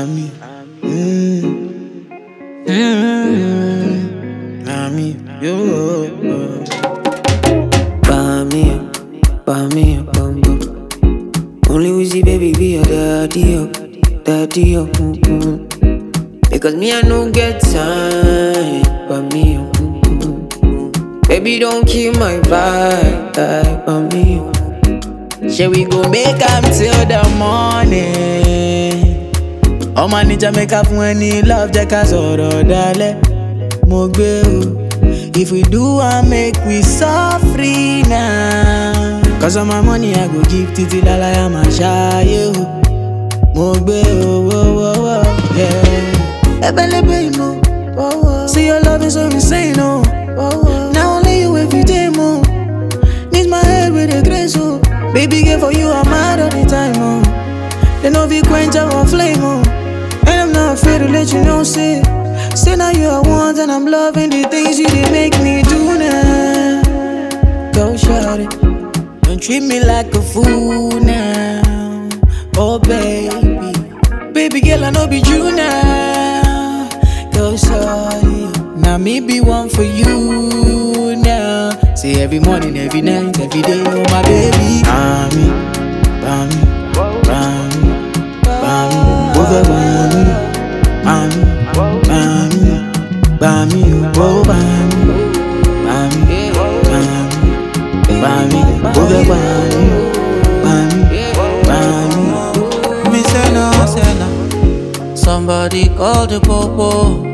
Ami. Ami, yo. Bami, bambo. Only Wizzy baby be your daddy up. Because me I no get time. Bami, baby don't kill my vibe. Bami, shall we go make am till the morning? Oh man, need Jamaica fún any love, jẹ́ ká sọ̀rọ̀ dalẹ̀. Mo gbé o. If we do and make we free now. Cause all my money I go give titi lalaya ma ṣayé o. Mo gbé o, yeah. Ebelebe imo. See your love is so insane, oh. Now only you every day, mo. Need my head with a grace, oh. Baby girl for you I'm mad all the time, oh. They know we quench our flame, oh. And I'm not afraid to let you know, say now you are one and I'm loving the things you did make me do now. Go shout it. Don't treat me like a fool now. Oh baby. Baby girl I know be you now. Go shout it. Now me be one for you now. Say every morning, every night, every day, oh my baby. Bami, over Bami, oh Bami, over Bami. Me say no. Somebody call the popo.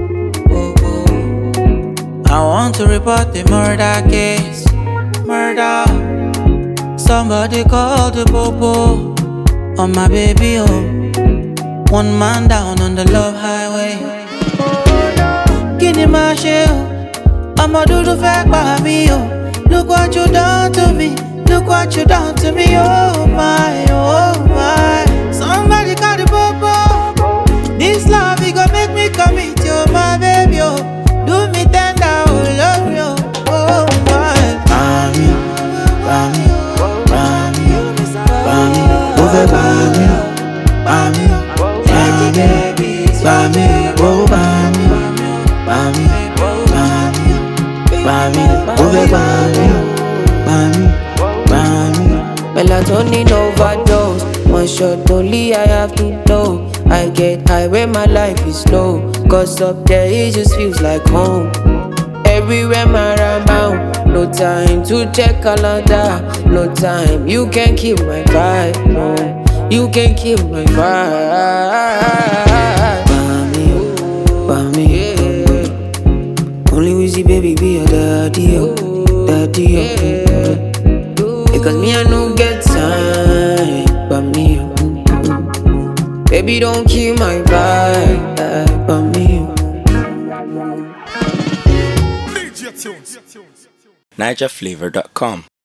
I want to report the murder case. Murder. Somebody call the popo. On my baby, oh. One man down on the love highway. Kini ma ṣe o, ọmọ dúdú fẹ́ pa mí o. Look what you done to me, look what you done to me, oh my, oh my. Somebody call the popo. This love, it gon' make me commit, oh my baby, oh. Do me tender, oh love you, oh my. Bami, over Bami, oh Bami, over Bami. Melatonin overdose. One shot only I have to blow. I get high when my life is low. Cause up there it just feels like home. Everywhere my around. No time to check calendar. No time, you can kill my vibe. No, you can kill my vibe. Bami, only Wizzy baby be your daddy up. Because me I no get time. Bami, baby don't kill my vibe. Bami. NigerFlavor.com